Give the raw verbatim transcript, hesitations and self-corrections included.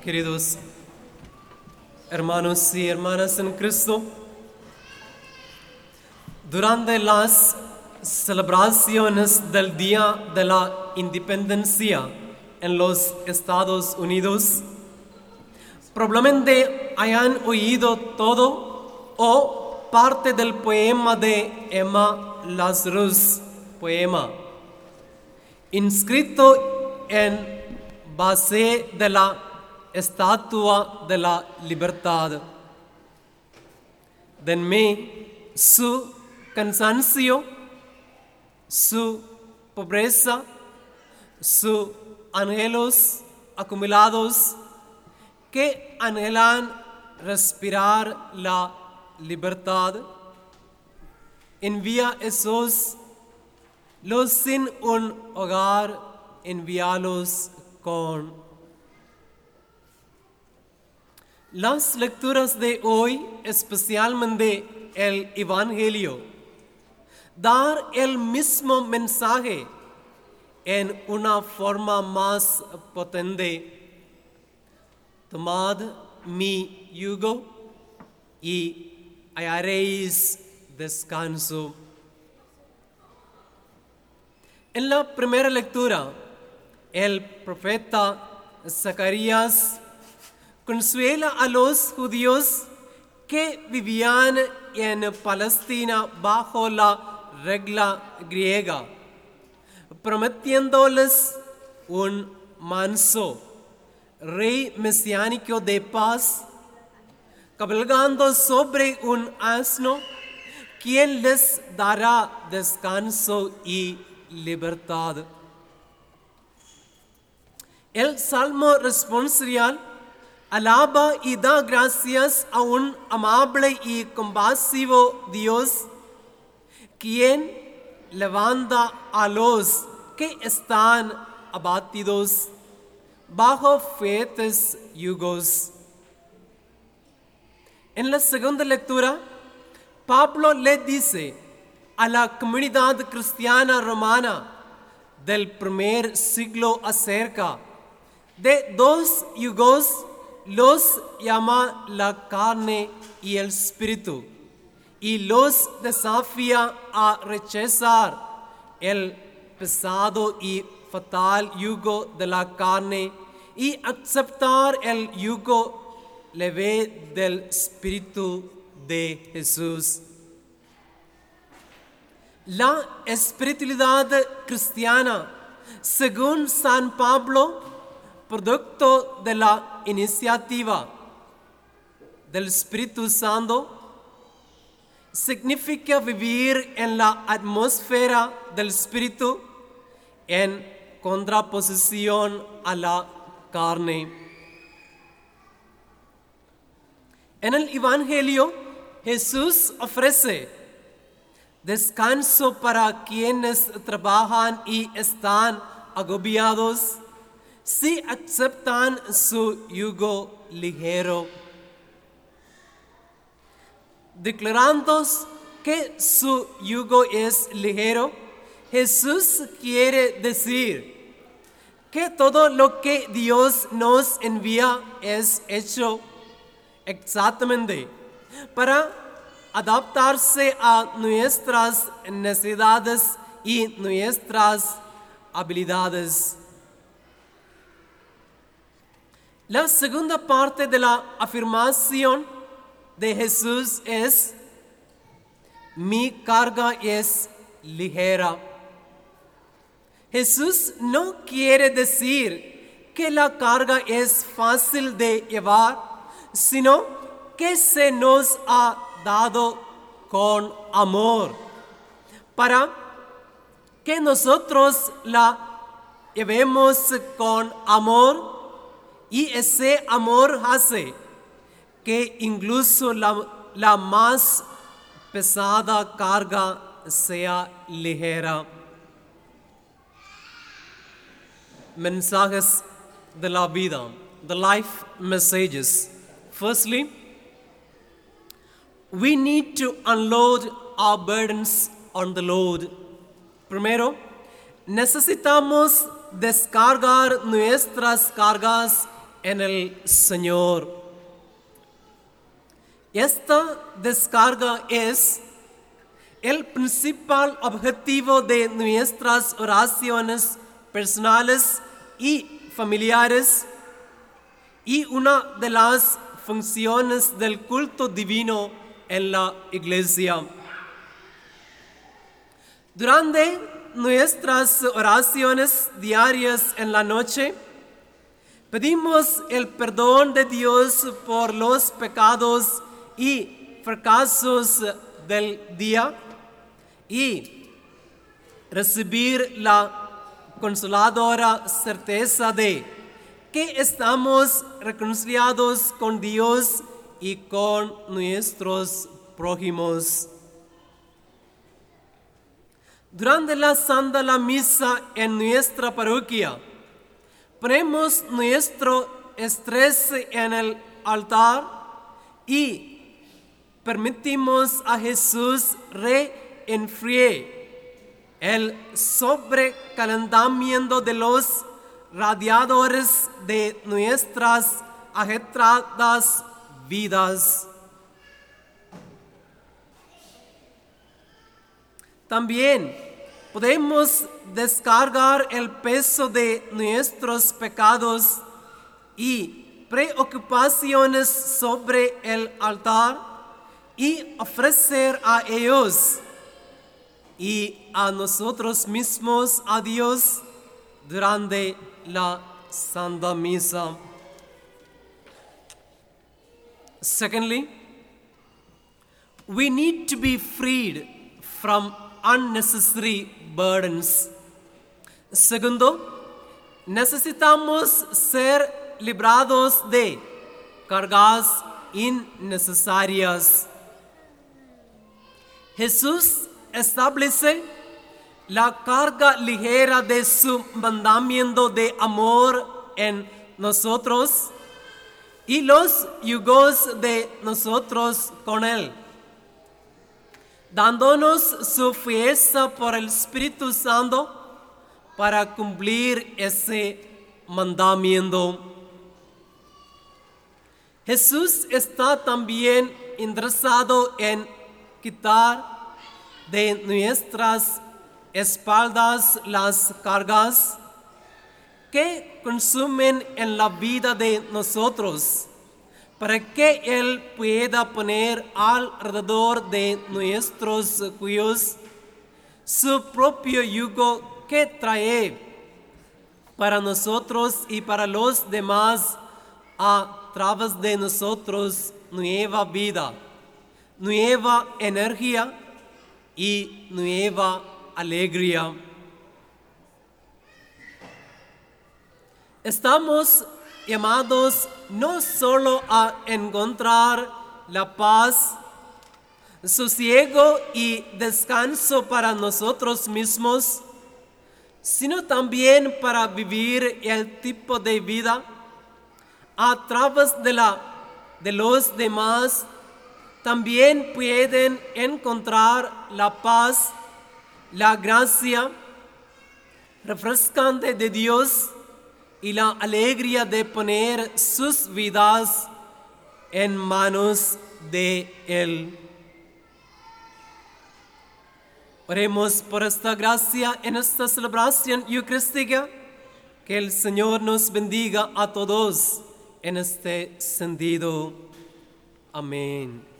Queridos hermanos y hermanas en Cristo, durante las celebraciones del Día de la Independencia en los Estados Unidos, probablemente hayan oído todo o parte del poema de Emma Lazarus, poema, inscrito en base de la Estatua de la Libertad. Denme su cansancio, su pobreza, sus anhelos acumulados que anhelan respirar la libertad. Envía esos, los sin un hogar, envíalos con. Las lecturas de hoy, especialmente el Evangelio, dan el mismo mensaje en una forma más potente. Tomad mi yugo y hallaréis descanso. En la primera lectura, el profeta Zacarías consuela a los judíos que vivían en Palestina bajo la regla griega, prometiéndoles un manso rey mesiánico de paz, cabalgando sobre un asno, quien les dará descanso y libertad. El salmo responsorial alaba y da gracias a un amable y compasivo Dios, quien levanta a los que están abatidos bajo fuertes yugos. En la segunda lectura, Pablo le dice a la comunidad cristiana romana del primer siglo acerca de dos yugos. Los llama la carne y el espíritu, y los desafía a rechazar el pesado y fatal yugo de la carne y aceptar el yugo leve del espíritu de Jesús. La espiritualidad cristiana, según San Pablo, producto de la iniciativa del Espíritu Santo, significa vivir en la atmósfera del Espíritu en contraposición a la carne. En el Evangelio, Jesús ofrece descanso para quienes trabajan y están agobiados si aceptan su yugo ligero, declarando que su yugo es ligero. Jesús quiere decir que todo lo que Dios nos envía es hecho exactamente para adaptarse a nuestras necesidades y nuestras habilidades. La segunda parte de la afirmación de Jesús es: mi carga es ligera. Jesús no quiere decir que la carga es fácil de llevar, sino que se nos ha dado con amor, para que nosotros la llevemos con amor. Y ese amor hace que incluso la, la más pesada carga sea ligera. Mensajes de la vida, the life messages. Firstly, we need to unload our burdens on the Lord. Primero, necesitamos descargar nuestras cargas en el Señor. Esta descarga es el principal objetivo de nuestras oraciones personales y familiares y una de las funciones del culto divino en la iglesia. Durante nuestras oraciones diarias en la noche, pedimos el perdón de Dios por los pecados y fracasos del día y recibir la consoladora certeza de que estamos reconciliados con Dios y con nuestros prójimos. Durante la Santa la Misa en nuestra parroquia, ponemos nuestro estrés en el altar y permitimos a Jesús reenfriar el sobrecalentamiento de los radiadores de nuestras agitadas vidas. También podemos descargar el peso de nuestros pecados y preocupaciones sobre el altar y ofrecer a ellos y a nosotros mismos a Dios durante la Santa Misa. Secondly, we need to be freed from unnecessary burdens. Segundo, necesitamos ser librados de cargas innecesarias. Jesús establece la carga ligera de su mandamiento de amor en nosotros y los yugos de nosotros con Él, dándonos su fuerza por el Espíritu Santo para cumplir ese mandamiento. Jesús está también interesado en quitar de nuestras espaldas las cargas que consumen en la vida de nosotros, para que Él pueda poner alrededor de nuestros cuellos su propio yugo que trae para nosotros y para los demás a través de nosotros nueva vida, nueva energía y nueva alegría. Estamos llamados no solo a encontrar la paz, sosiego y descanso para nosotros mismos, sino también para vivir el tipo de vida a través de, la, de los demás. También pueden encontrar la paz, la gracia refrescante de Dios y la alegría de poner sus vidas en manos de Él. Oremos por esta gracia en esta celebración eucarística. Que el Señor nos bendiga a todos en este sentido. Amén.